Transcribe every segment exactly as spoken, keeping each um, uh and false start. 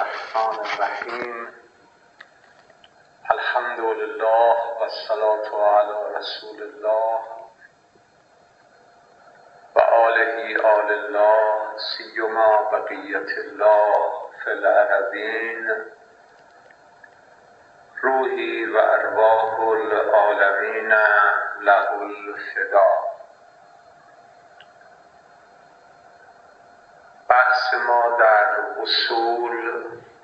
الرحمن الرحیم. الحمد لله و الصلاة علی رسول الله و آله آل الله سیما بقیت الله فی الارضین. روحی و ارواح العالمین له الفدا. بحث ما در اصول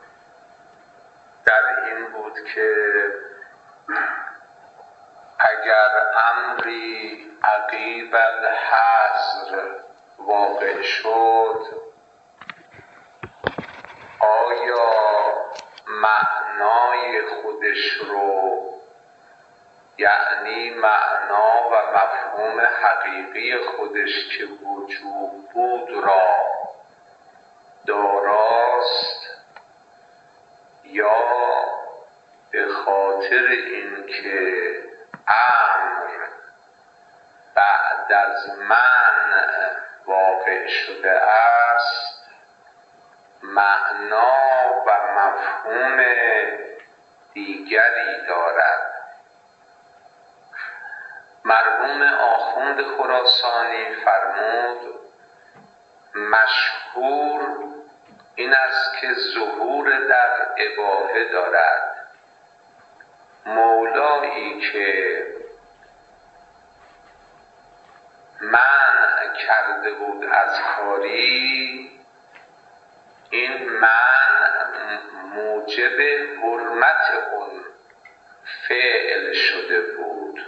در این بود که اگر امری عقیب الحظر واقع شد، آیا معنای خودش رو، یعنی معنا و مفهوم حقیقی خودش که وجوب بود را داراست، یا به خاطر اینکه امر بعد از منع واقع شده است معنا و مفهوم دیگری دارد. مرحوم آخوند خراسانی فرمود مشهور این است که ظهور در اباحه دارد. مولایی که منع کرده بود از کاری، این منع موجب حرمت اون فعل شده بود.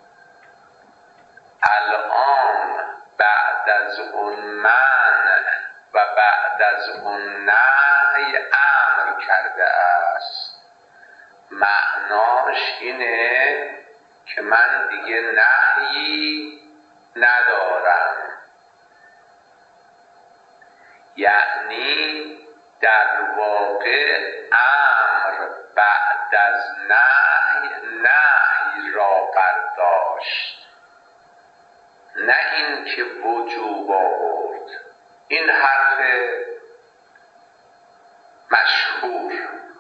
الان بعد از اون منع و بعد از اون نهی امر کرده است. معناش اینه که من دیگه نهی ندارم، یعنی در واقع امر بعد از نهی نهی را برداشت، نه این که وجوب آورد. این حرف مشهور.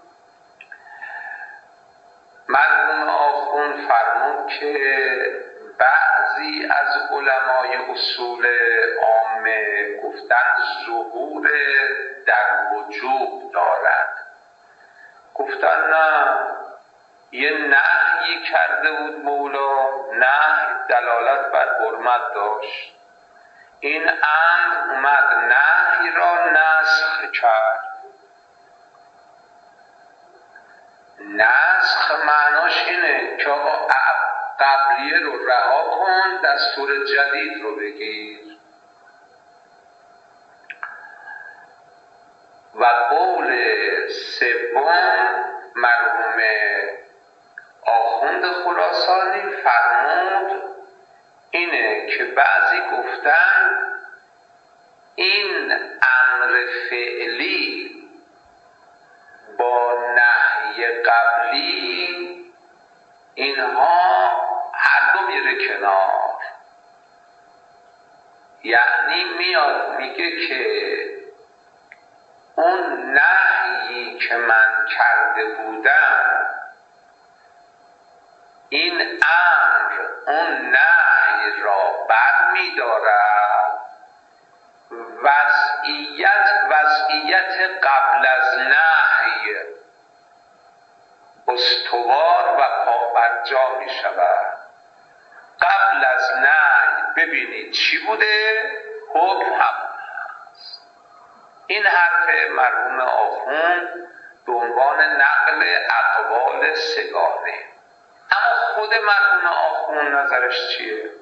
مرحوم آخوند فرمود که بعضی از علمای اصول عامه گفتن ظهور در وجوب دارد. گفتن نه، یه نهی کرده بود مولا، نهی دلالت بر حرمت داشت. این امر اومد نهی را نسخ کرد. نسخ معناش اینه که آقا قبلیه رو رها کن، دستور جدید رو بگیر. و قول سوم مرحوم آخوند خراسانی فرمود اینه که بعضی گفتن این امر فعلی با نهی قبلی اینها هر دو میره کنار. یعنی میاد میگه که اون نهی که من کرده بودم، این امر اون نهی را بر می دارد. وضعیت وضعیت قبل از نهی استوار و پابرجا می شود. قبل از نهی ببینید چی بوده، حکم همون هست. این حرف مرحوم آخوند به عنوان نقل اقوال سگانه. اما خود مرحوم آخوند نظرش چیه؟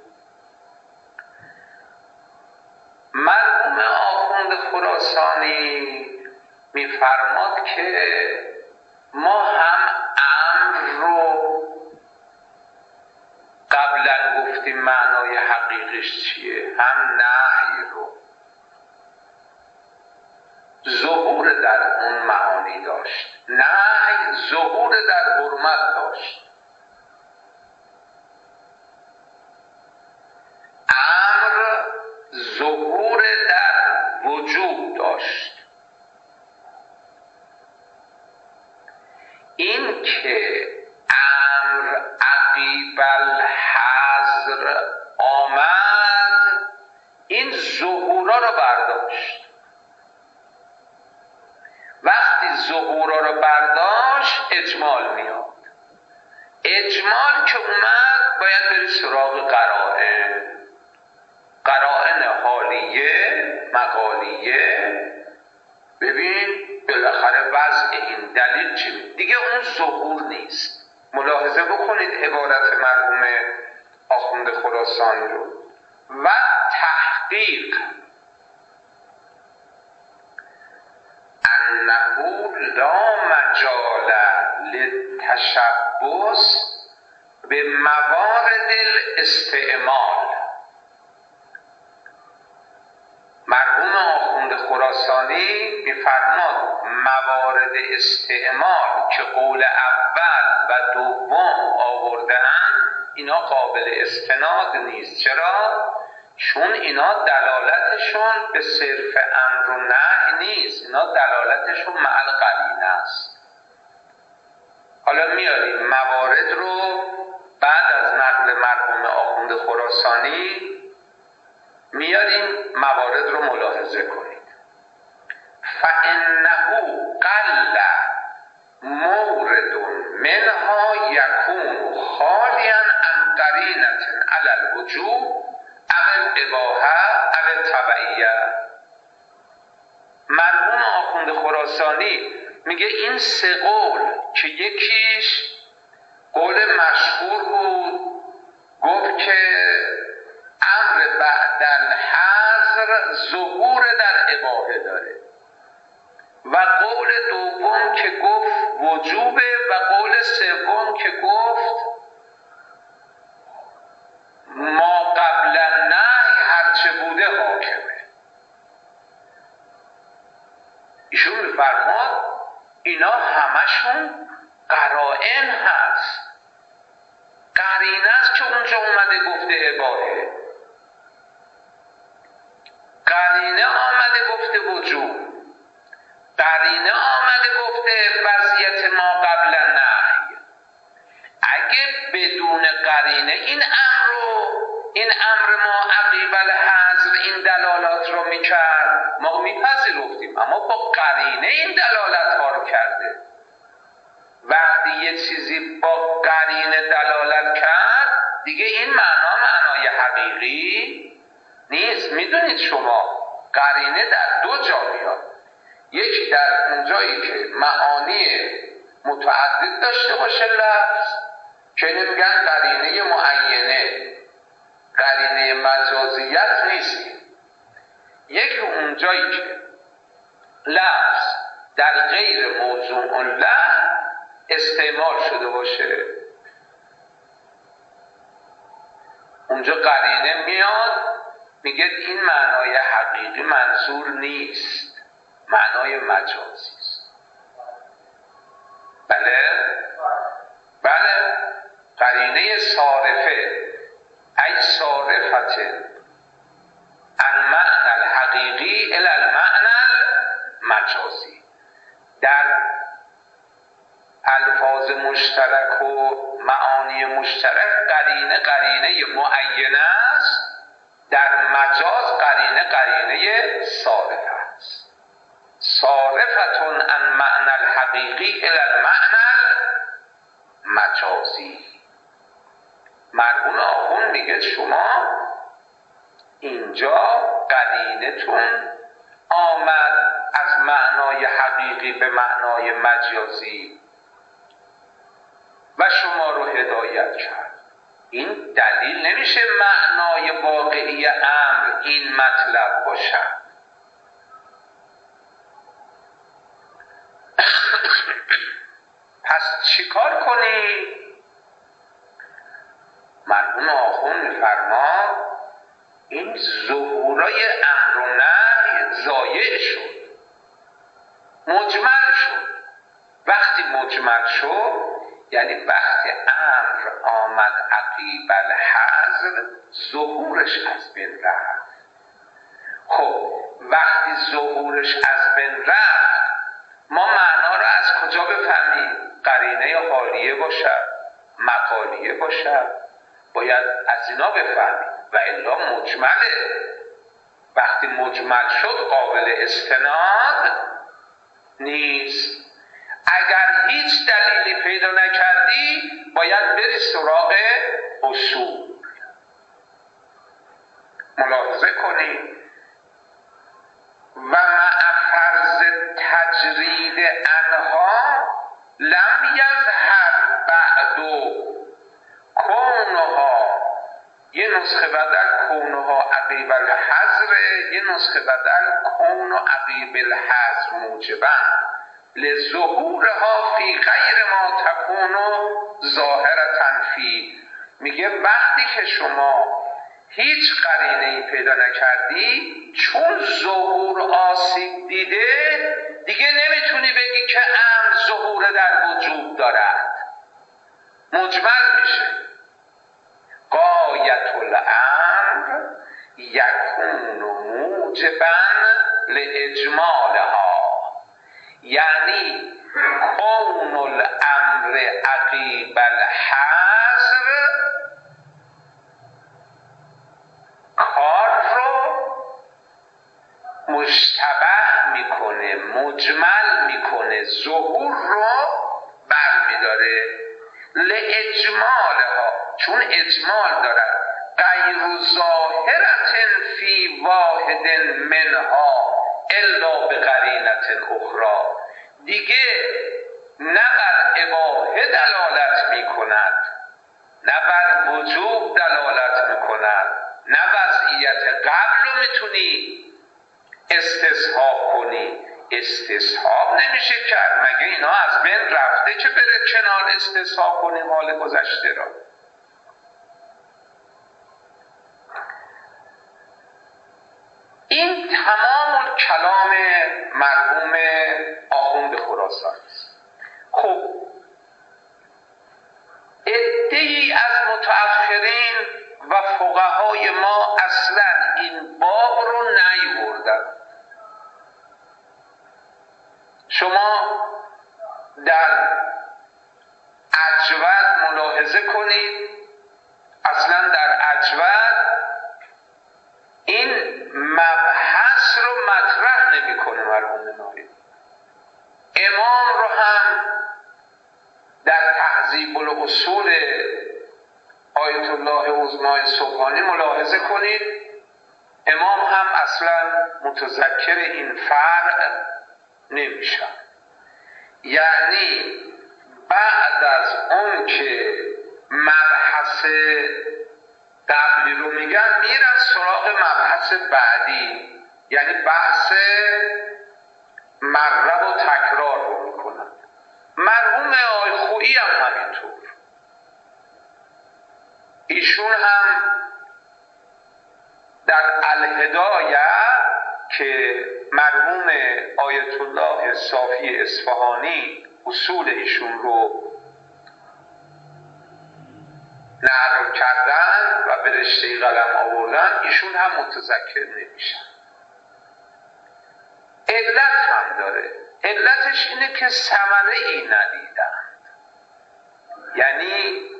مرحوم آخوند خراسانی میفرماد که ما هم امر رو قبلا گفتیم معنای حقیقیش چیه، هم نهی رو. ظهور در اون معانی داشت، نهی ظهور در حرمت داشت. امر ظهور در وجوب داشت. این که امر عقیب الحظر آمد، این ظهورا رو برداشت. وقتی ظهورا رو برداشت اجمال میاد. اجمال که اومد باید بری سراغ قرائن، قرائن حالیه مقالیه. ببین بالاخره وضع این دلیل چی؟ دیگه اون ظهور نیست. ملاحظه بکنید عبارت مرحوم آخوند خراسانی رو. و تحقیق انه لا مجال للتشبث به موارد الاستعمال. مرحوم آخوند خراسانی میفرماد موارد استعمال که قول اول و دوم آورده‌اند اینا قابل استناد نیست. چرا؟ چون اینا دلالتشون به صرف امر و نهی نیست، اینا دلالتشون معل قرینه است. حالا میاریم موارد رو بعد از نقل مرحوم آخوند خراسانی میاریم موارد رو ملاحظه کنید. فإنه قل مورد منها یکون خالیا عن قرینة علی الوجوب او الاباحه او التبعیه. مرحوم آخوند خراسانی میگه این سه قول که یکیش قول مشهور بود، گفت که امر بعد الحظر ظهور در اباحه داره، و قول دوم که گفت وجوبه، و قول سوم که گفت ما قبل النهی هرچه بوده حاکمه. ایشون میفرماد اینا همشون قرائن هست، قرینه است که اونجا اومده گفته اباحه، قرینه آمده گفته وجوب، قرینه آمده گفته وضعیت ما قبل النهی. اگه بدون قرینه این امر رو این امر ما عقیب الحظر این دلالات رو میکرد ما میپذیرفتیم، اما با قرینه این دلالت ها رو کرده. وقتی یه چیزی با قرینه دلالت کرد دیگه این معنا معنای حقیقی نیست. میدونید شما قرینه در دو جا میاد، یکی در اونجایی که معانی متعدد داشته باشه لفظ که نمیگن قرینه معینه، قرینه مجازیت نیست. یکی اونجایی که لفظ در غیر موضوع له استعمال شده باشه، اونجا قرینه میاد میگه این معنای حقیقی منظور نیست، معنای مجازی است. بله بله قرینه صارفه ای صارفت المعنى الحقیقی الی المعنى المجازی. در الفاظ مشترک و معانی مشترک قرینه قرینه معینه است، در مجاز قرینه قرینه صارفه است. صارفتون عن معنى الحقیقی الی المعنى المجازی. مرحوم آخوند میگه شما اینجا قرینتون آمد از معنای حقیقی به معنای مجازی و شما رو هدایت کرد. این دلیل نمیشه معنای واقعی امر این مطلب باشد. پس چیکار کنی؟ مرحوم آخوند میفرماد این ظهورای امر و نهی ضایع شد، مجمل شد. وقتی مجمل شد یعنی وقتی امر آمد عقیب الحظر ظهورش از بین رفت. خب وقتی ظهورش از بین رفت ما معنا رو از کجا بفهمیم؟ قرینه باشد، مقالیه باشد، باید از اینا بفهمیم و الا مجمله. وقتی مجمل شد قابل استناد نیست. اگر هیچ دلیلی پیدا نکردی باید بری سراغ اصول. ملاحظه کنید و مع فرض تجرید انها لم یظهر بعد کونها، یه نسخه بدل کونها عقیب الحظر، یه نسخه بدل کون و عقیب الحظر موجبا لظهورها فی غیر ما تکون ظاهرة فی. میگه وقتی که شما هیچ قرینه‌ای پیدا نکردی، چون ظهور آسیب دیده دیگه نمیتونی بگی که امر ظهور در وجود دارد، مجمل میشه. غایت الامر یکون موجبا لاجمالها، یعنی کون الامر عقیب الحظر کار رو مشتبه میکنه، مجمل میکنه، ظهور رو برمیداره. لاجمالها، چون اجمال دارد، غیر ظاهرة فی واحد منها الا بقرینة اخرى، دیگه نه بر اباحه دلالت میکند، نه بر وجوب دلالت میکند، نه وضعیت قبل رو میتونی استصحاب کنی. استصحاب نمیشه کرد، مگه اینا از بین رفته که بره کنار استصحاب کنی حال گذشته را. این تمام کلام مرحوم آخوند خراسان است. خب عده‌ای از متأخرین و فقهای ما اصلا این باب رو نیاوردن. شما در اجود ملاحظه کنید، اصلا در اجود این مبحث رو مطرح نمی‌کنه مرحوم نایمی. امام رو هم در تهذیب الاصول آیت الله عظمی سبحانی ملاحظه کنید، امام هم اصلا متذکر این فرع نمیشن. یعنی بعد از اون که مبحث قبلی رو میگن میرن سراغ مبحث بعدی، یعنی بحث مره و تکرار رو میکنن. مرحوم آقای خویی هم همینطور، ایشون هم در الهدایه که مرحوم آیت الله صافی اصفهانی اصول ایشون رو نقل کردن و به رشته قلم آوردن، ایشون هم متذکر نمیشن. علت هم داره، علتش اینه که ثمره ای ندیدن، یعنی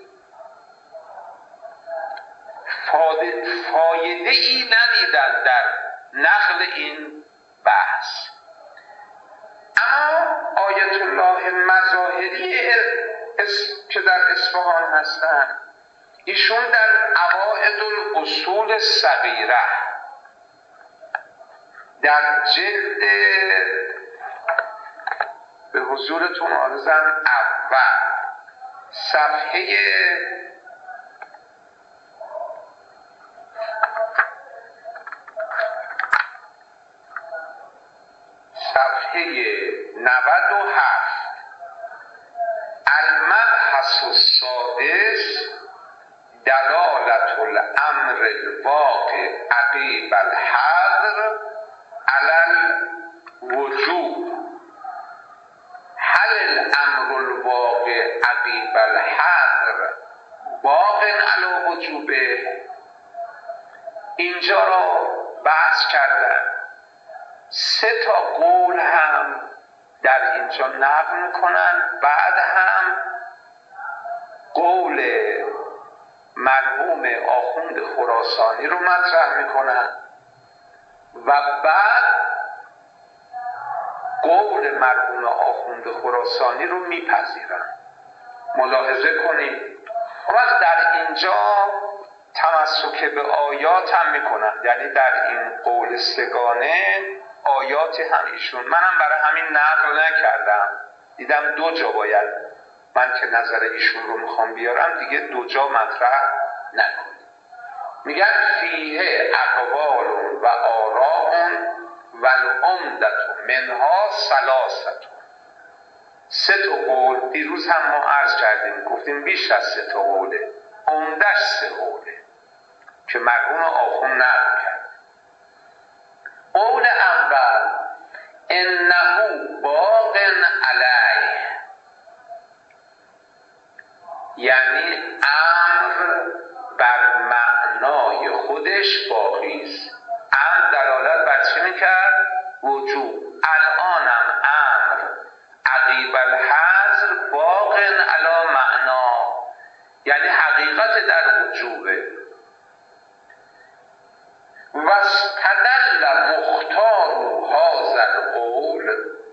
فایده ای ندیدن در نقل این بحث. اما آیت الله مظاهری که در اصفهان هستن، ایشون در عقاید الاصول صغیره در جلد به حضورتون عرضم اول صفحه صفحه نود و هفت المبحث السادس دلالت الامر الواقع عقیب الحظر علی الوجوب، هل الامر الواقع عقیب الحظر باق علی وجوبه. اینجا را بحث کردن، سه تا قول هم در اینجا نقل میکنن، بعد هم قول مرحوم آخوند خراسانی رو مطرح میکنن و بعد قول مرحوم آخوند خراسانی رو میپذیرن. ملاحظه کنید وقت در اینجا تمسک به آیات هم میکنن، یعنی در این قول سگانه آیاتی هم ایشون، منم برای همین نقل نکردم، دیدم دو جا باید من که نظر ایشون رو میخوام بیارم دیگه دو جا مطرح نکنیم. میگن فیه اقوال و آراء و العمدة منها ثلاثة. سه تا قول دیروز هم ما عرض کردیم، گفتیم بیش از سه تا قوله، عمدش سه قوله که مرحوم آخوند نقل کرد. قول اول انه باق علیه، یعنی امر بر معنای خودش باقی است. امر دلالت بر چی میکرد؟ وجوب. الانم امر عقیب الحظر باق علی معنا، یعنی حقیقت در وجوبه. و استدل مختار هذا القول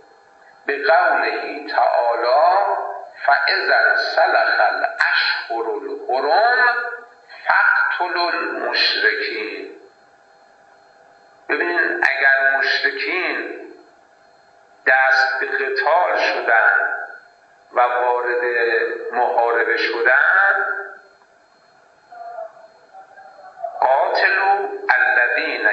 بقوله تعالی فاذا انسلخ الاشهر الحرم فاقتلوا المشرکین. ببینین اگر مشرکین دست به قتال شدن و وارد محاربه شدن، قاتلوا الذین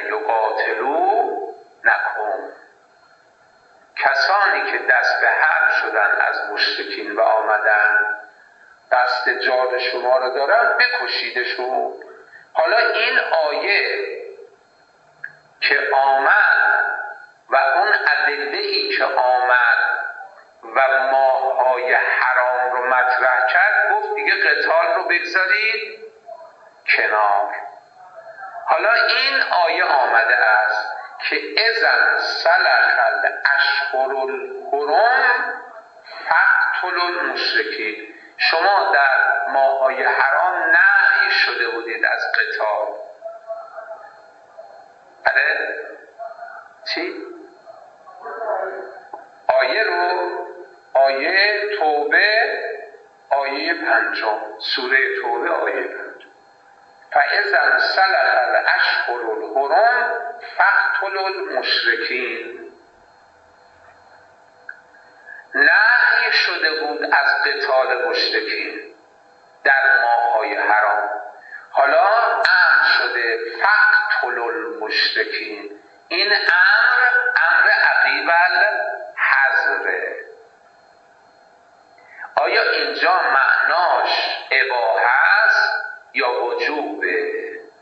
یقاتلونکم، کسانی که دست به حرب شدن از مشرکین و آمدن دست جان شما رو دارن بکشیدشون. حالا این آیه که آمد و اون ادله‌ای که آمد و ماه‌های حرام رو مطرح کرد، گفت دیگه قتال رو بگذارید کنار. حالا این آیه آمده است که اذا سلخ الاشهر الحرم فاقتلوا المشرکین، شما در ماه‌های حرام نهی شده بودید از قتال. بله چی؟ آیه رو آیه توبه آیه پنجم، سوره توبه آیه پنجم، فاذا انسلخ الاشهر الحرم فاقتلوا المشرکین. نهی شده بود از قتال مشرکین در ماه‌های حرام، حالا امر شده فاقتلوا المشرکین. این امر امر عقیب الحظره. آیا اینجا معناش اباحه است یا وجوبه؟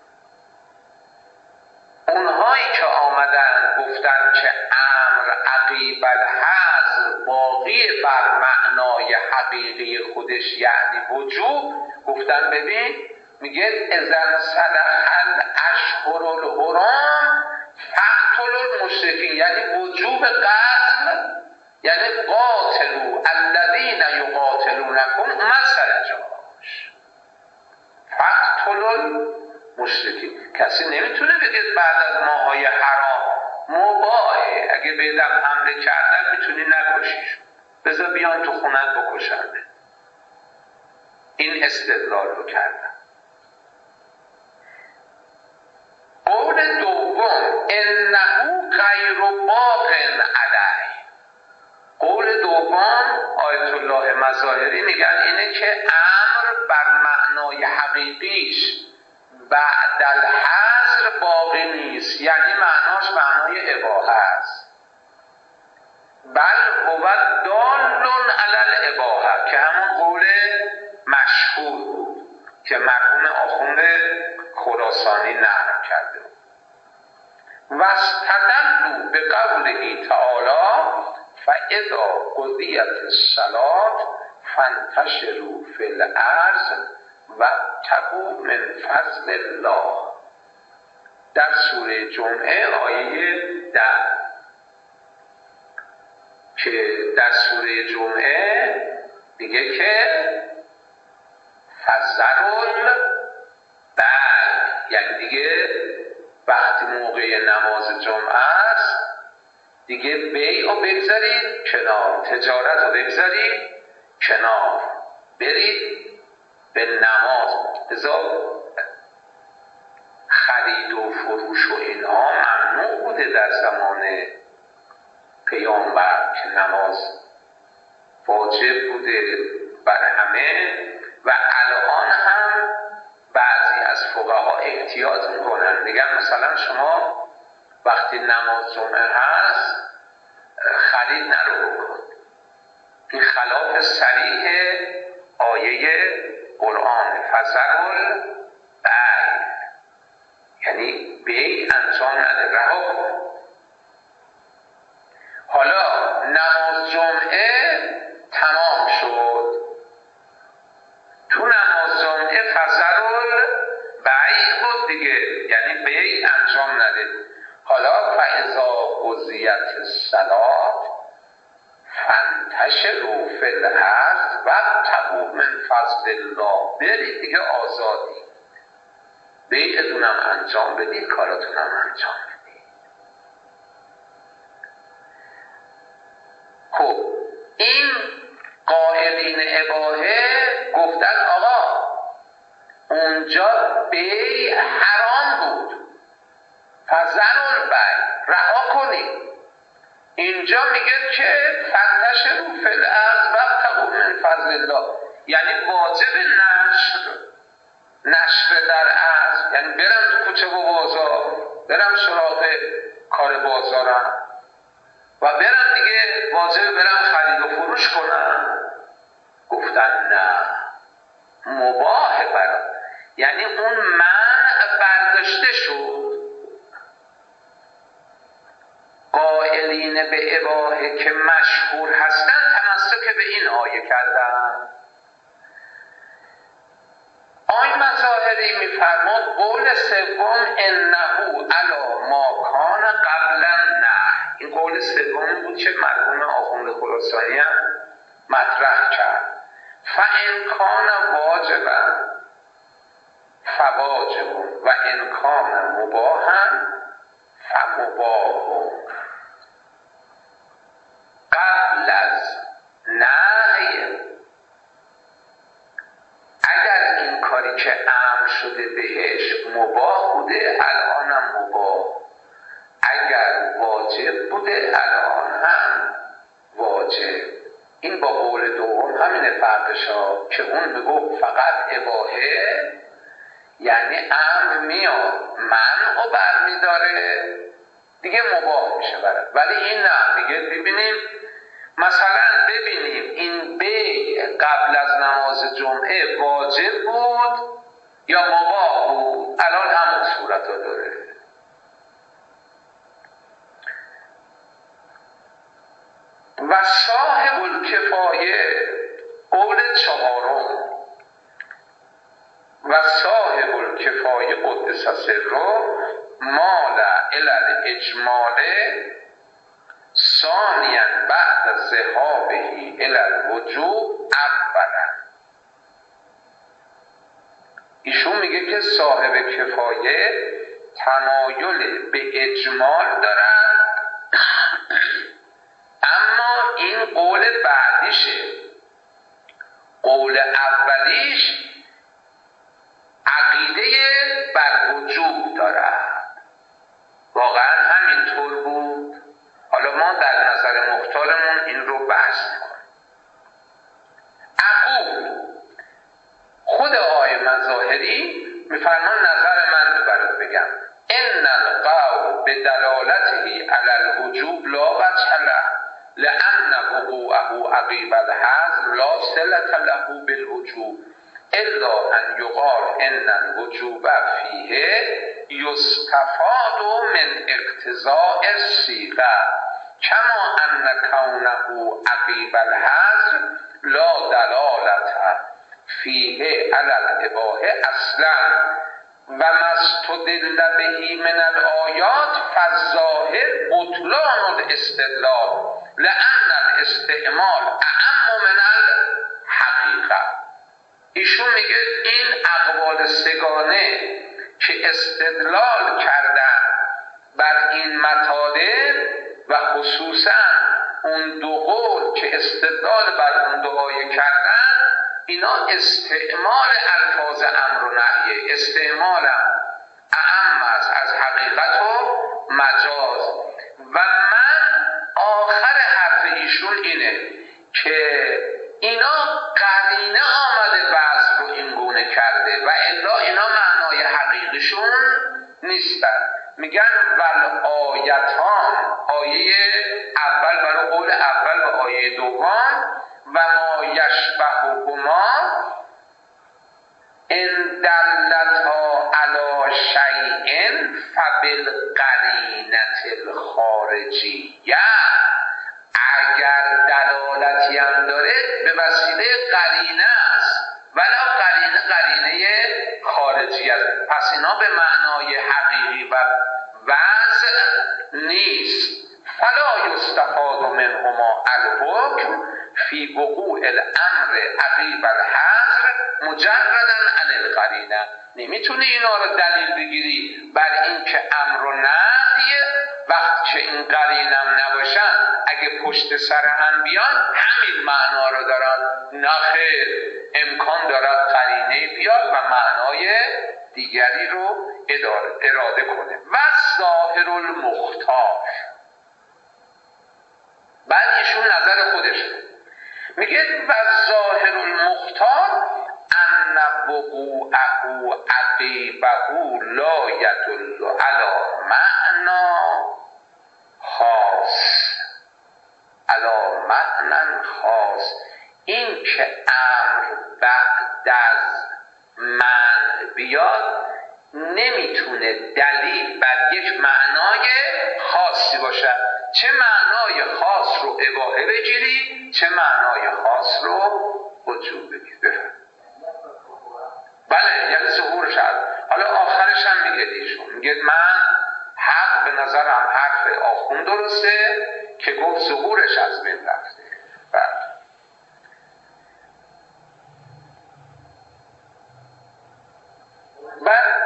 اونهایی که آمدن گفتن که امر عقیب الحظر باقی بر معنای حقیقی خودش یعنی وجوب، گفتن ببین میگه اذا صدق الاشهر الحرم فاقتلوا المشرکین، یعنی وجوب قتل، یعنی قاتلوا الذین یقاتلونکم مثل جاش فاقتلوا المشرکین. کسی نمیتونه بگه بعد از ماهای حرام مباهه، اگه بیدم حمله کردن میتونی نکشیشون، بذار بیان تو خونت بکشنده. این استدلال رو کردن. قول دوم انه غیر باق علیه. قول دوم آیت الله مظاهری میگن اینه که امر بر معنای حقیقیش بعد الحظر باقی نیست، یعنی معناش معنای اباحه است. بل هو دال علی الاباحه، که همون قول مشهور بود که مرحوم آخوند خراسانی نقل کرده. و استدلوا بقوله تعالی فاذا قضیت الصلاة فانتشروا فی الارض وابتغوا من فضل الله، در سوره جمعه آیه ده، که در سوره جمعه میگه که فذروا البیع، یعنی دیگه وقتی موقع نماز جمعه است دیگه بیع رو بگذارید کنار، تجارت رو بگذارید کنار، برید به نماز. لذا خرید و فروش و اینها ممنوع بوده در زمان پیامبر که نماز واجب بوده بر همه، و الان هم بعضی از فقها احتیاط میکنن، میگن مثلا شما وقتی نماز جمعه هست خرید نرو بکن. این خلاف صریح آیه قرآن فذروا البیع، یعنی بیع انجام نده، رها کن. حالا نماز جمعه تمام شد، تو نماز جمعه فذروا البیع بود دیگه، یعنی بیع انجام نده. حالا فاذا قضیت الصلاة فانتشروا فی الارض وابتغوا من فضل الله، برید دیگه آزادی، بیعتونم انجام بدید، کاراتونم انجام بدید. خب این قائلین اباحه گفتن آقا اونجا بیع حرام بود، فذروا البیع، رها کنید. اینجا میگه که فانتشروا فی الارض وابتغوا من فضل الله، یعنی واجب نشر نشر در ارض، یعنی برم تو کوچه و بازار، برم سراغ کار بازارم و برم دیگه واجب برم خرید و فروش کنم. گفتن نه، مباح برام، یعنی اون منع برداشته شد. قائلین به اباحه که مشهور هستن تمسک به این آیه کردن. آی مظاهری میفرماد قول سوم انه علی ما کان قبلا نه، این قول سوم بود که مرحوم آخوند خراسانی هم مطرح کرد. فان کان واجبا فواجب و ان کان مباحا فمباح. قبل از نهی اگر این کاری که امر شده بهش مباح بوده الانم مباح، اگر واجب بوده الان هم واجب. این با قول دوم همینه فرقش ها، که اون میگو فقط اباحه یعنی امر میاد منع رو برمیداره دیگه مباح میشه برد، ولی این نه، میگه ببینیم مثلا ببینیم این بیع قبل از نماز جمعه واجب بود یا مباح بود، الان همون صورت ها داره. و صاحب الکفایه قول چهارم، و صاحب الکفایه قدس سره مال الی الاجمال ثانیا بعد ذهابه الی الوجوب اولا. ایشون میگه که صاحب کفایه تمایل به اجمال دارن، اما این قول بعدیشه. قول اولیش عقیده بر وجوب دارد، واقعا همینطور بود. حالا ما در نظر مختارمون این رو بحث میکنیم. اقول خود آقای مظاهری میفرمان نظر من رو برات بگم، ان القول به دلالته علی الوجوب لا وجه له لان وقوعه عقیب الحظر لا صلة له بالوجوب الا ان یقال ان الوجوب فیه یستفاد من اقتضاء الصیغه کما ان کونه عقیب الحظر لا دلالت فیه علی الاباحه اصلا و ما استدل به من الآیات فالظاهر بطلان الاستدلال لان الاستعمال اعم من الحقیقه. ایشون میگه این اقوال سگانه که استدلال کردن بر این مطالب و خصوصا اون دو قول که استدلال بر اون دو آیه کردن، اینا استعمال الفاظ امر و نهیه، استعمال اعم است از حقیقت و مجاز. و من آخر حرف ایشون اینه که اینا قرینه آمده بحث رو این گونه کرده و الا اینا معنای حقیقیشون نیستن. میگن ول آیتان، آیه اول برای قول اول و آیه دوم، و ما یشبههما ان دلتا علی شیء فبالقرینة الخارجیه، اگر دلالتی هم داره به وسیله قرینه است، ولو قرینه قرینه خارجی است. پس اینا به معنای حقیقی و وضع نیست. فلا یستفاد منهما الحکم فی وقوع الامر عقیب الحظر مجردا عن القرینه. نمیتونی اینا رو دلیل بگیری بر این که امر و نهیه وقتی که این قرینم نباشن، اگه پشت سر هم بیان همین معنا رو دارن. نه خیر، امکان دارد قرینه بیاد و معنای دیگری رو اراده کنه. و ظاهر المختار، بعد ایشون نظر خودش میگه و ظاهر المختار ان وقوعه عقیبه لا یدل علی معنا خاص، علی معنا خاص. این که امر بعد از من بیاد نمیتونه دلیل بر یک معنای خاصی باشه. چه معنای خاص رو اباحه بگیری، چه معنای خاص رو وجوب بگیری. بله، یعنی ظهورش هست. حالا آخرش هم میگه ایشون، میگه من حق به نظرم حرف آخون درسته که گفت ظهورش از بین رفته. بله. بعد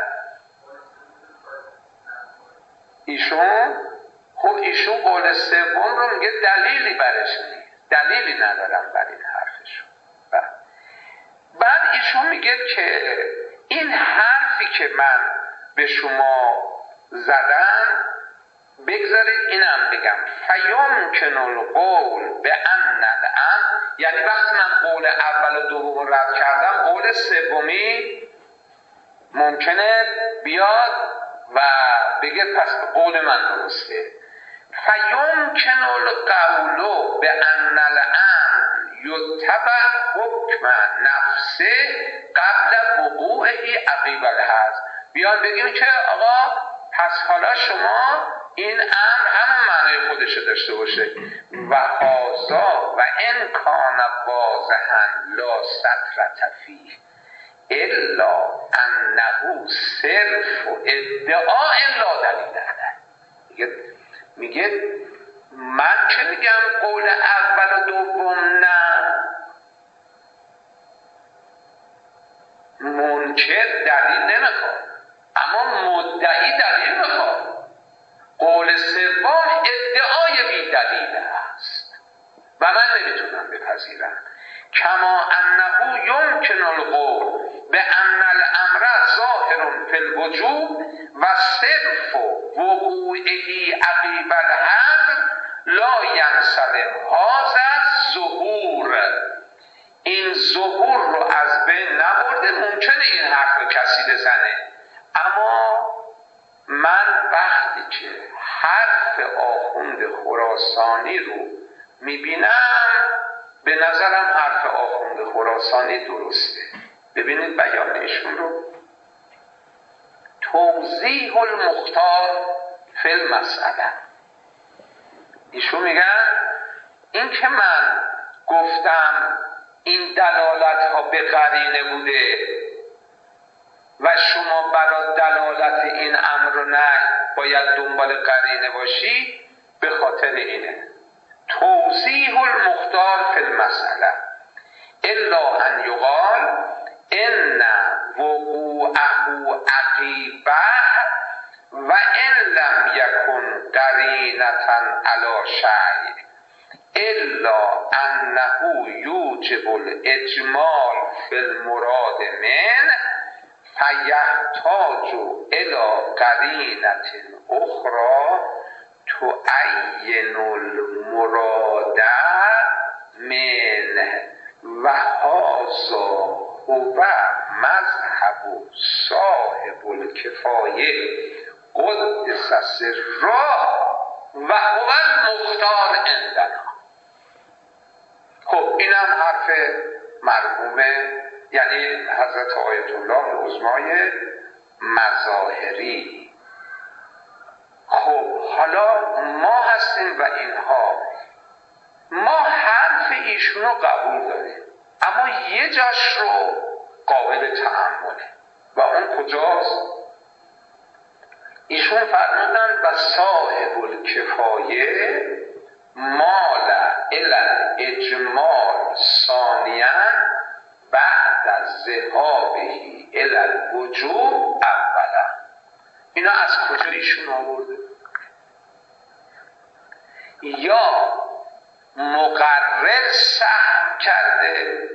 ایشون خب ایشون قول سوم رو میگه دلیلی برش نیست، دلیلی ندارم بر این حرفشون. بعد بعد ایشون میگه که این حرفی که من به شما زدم بگذارید اینم بگم، فیمکن القول به ان الامر، یعنی وقتی من قول اول و دوم رد کردم قول سومی ممکنه بیاد و بگه پس قول من درسته. فیمکن القول به ان الامر یتبع حکم نفسه قبل وقوعه عقیب الحظر. بیاد بگیم که آقا پس حالا شما این امر همون معنی خودش داشته باشه. و هذا و ان کان واضحا لا سطرة فیه الا انه صرف ادعا لا دلیل علیه. میگه من که میگم قول اول و دوم نه، منکر دلیل نمیخواد اما مدعی دلیل میخواد. قول سوم ادعای بی دلیل است و من نمیتونم بپذیرم. کما انه یمکن القول به ان الامر ظاهر فی الوجوب و صرف وقوعه عقیب الحظر لا ینسلم هذا الظهور. این ظهور رو از بین نبرده. ممکنه این حرف رو کسی بزنه، اما من وقتی که حرف آخوند خراسانی رو میبینم به نظرم حرف آخوند خراسانی درسته. ببینید بیان ایشون رو، توضیح المختار فی المسئله. ایشون میگن این که من گفتم این دلالت ها به قرینه بوده و شما برای دلالت این امر و نهی باید دنبال قرینه باشی، به خاطر اینه. توضیح المختار فی المسئله الا ان یقال و ان لم یکن قرینتا علی شیء الا انه یوجب الاجمال فی المراد من فیحتاج الی قرینة اخرى تعین المراد من و هذا هو مذهب صاحب الکفایه قدس سره و هو المختار عندنا. خب اینم حرف مرحومه، یعنی حضرت آیت الله عظمای مظاهری. خب حالا ما هستیم و اینها، ما حرف ایشونو قبول داریم اما یه جاش رو قابل تأمله و اون کجاست؟ ایشون فرمودن و صاحب الکفایه مال الی اجمال ثانیا بعد از ذهابه الی الوجوب اولا. اینا از کجا ایشون آورده؟ یا مقرر سهم کرده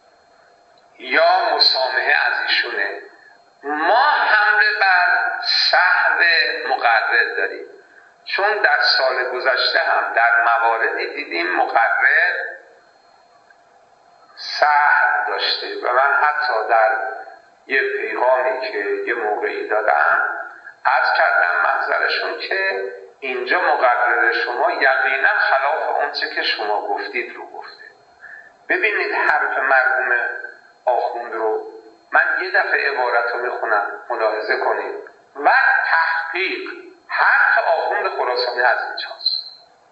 یا مسامحه از ایشونه. ما حمله بر سهم مقرر داریم، چون در سال گذشته هم در مواردی دیدیم مقرر سهم داشته و من حتی در یه پیغامی که یه موقعی دادم عرض کردم محضرشون که اینجا مقرر شما یقینا خلاف اونچه که شما گفتید رو گفته. ببینید حرف مرحوم آخوند رو من یه دفعه عبارت رو میخونم، ملاحظه کنید. و تحقیق، حرف آخوند خراسانی از اینجاست.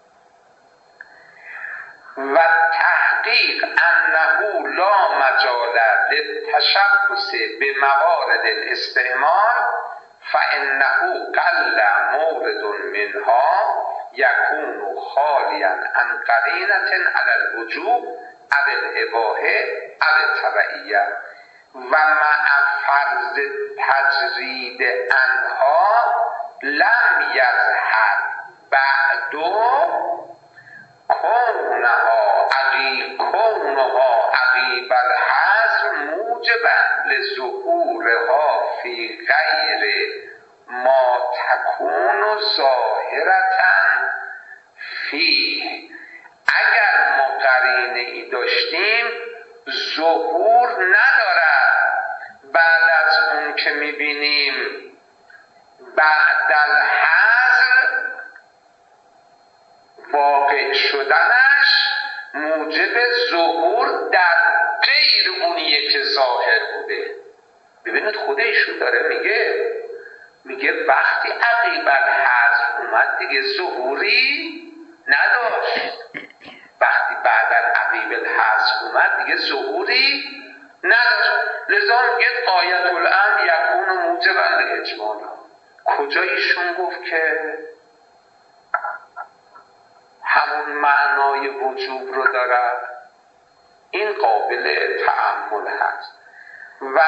و تحقیق انه لا مجال للتشبث بموارد الاستعمال فانه قل مورد منها یکون خالیا عن قرینة علی الوجوب او الاباحه او التبعیه و مع فرض تجرید انها لم یظهر بعد کونها عقی کونها عقیب الحظر موجبا لظهورها فی غیر ما تکون ظاهرتا فیه. اگر ما قرینه ای داشتیم ظهور ندارد بعد از اون که میبینیم بعد الحظر واقع شدنش موجب ظهور در غیر اونیه که ظاهر بوده. ببینید خود ایشون داره میگه میگه وقتی عقیب الحظر اومد دیگه ظهوری نداشت، وقتی بعد از عقیب الحظر اومد دیگه ظهوری نداشت. لذا میگه غایت الامر یکون موجبا لاجمال. کجا ایشون گفت که همون معنای وجوب رو داره؟ این قابل تأمل هست و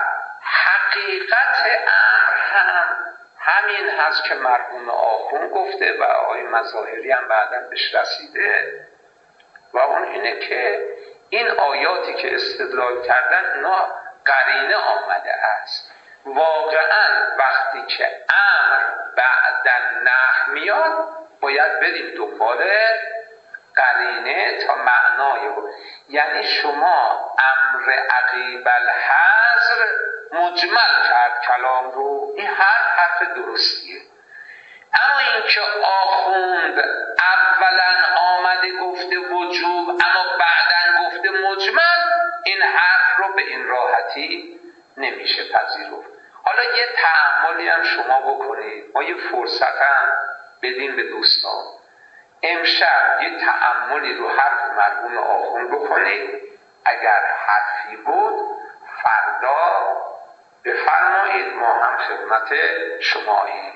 حقیقت امر هم همین هست که مرحوم آخوند گفته و آقای مظاهری هم بعداً بهش رسیده و اون اینه که این آیاتی که استدلال کردن اینا قرینه آمده است. واقعاً وقتی که امر بعداً نهی میاد باید بریم دنبال قرینه تا معنای بود. یعنی شما امر عقیب الحظر مجمل کرد کلام رو، این هر حرف درستیه. اما این که آخوند اولا آمده گفته وجوب اما بعداً گفته مجمل، این حرف رو به این راحتی نمیشه پذیرفت. حالا یه تأملی هم شما بکنید، ما یه فرصت هم بدیم به دوستان. امشب یه تأملی رو حرف مرحوم آخوند بکنید، اگر حرفی بود فردا بفرمایید ما هم خدمت شماییم.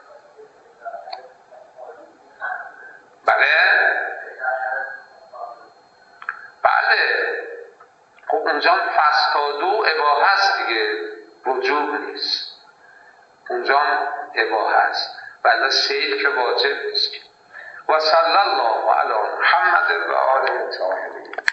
بله بله خب اونجا فستادو اباحه هست دیگه، وجوب نیست. اونجا هم اباحه است، ولی سیل که واجب نیست. و صلی الله علی محمد و آله الطاهرین.